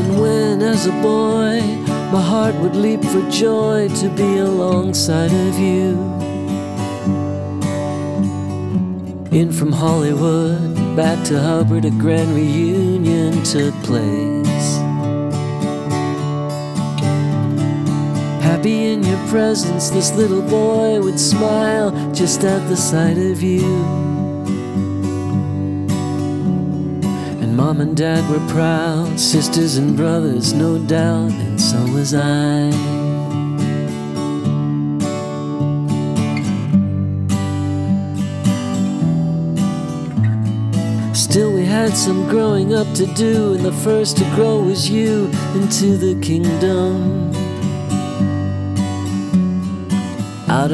And when as a boy my heart would leap for joy to be alongside of you. In from Hollywood back to Hubbard, a grand reunion took place. Happy in your presence, this little boy would smile just at the sight of you. And Mom and Dad were proud, sisters and brothers no doubt, and so was I. Still we had some growing up to do, and the first to grow was you into the kingdom.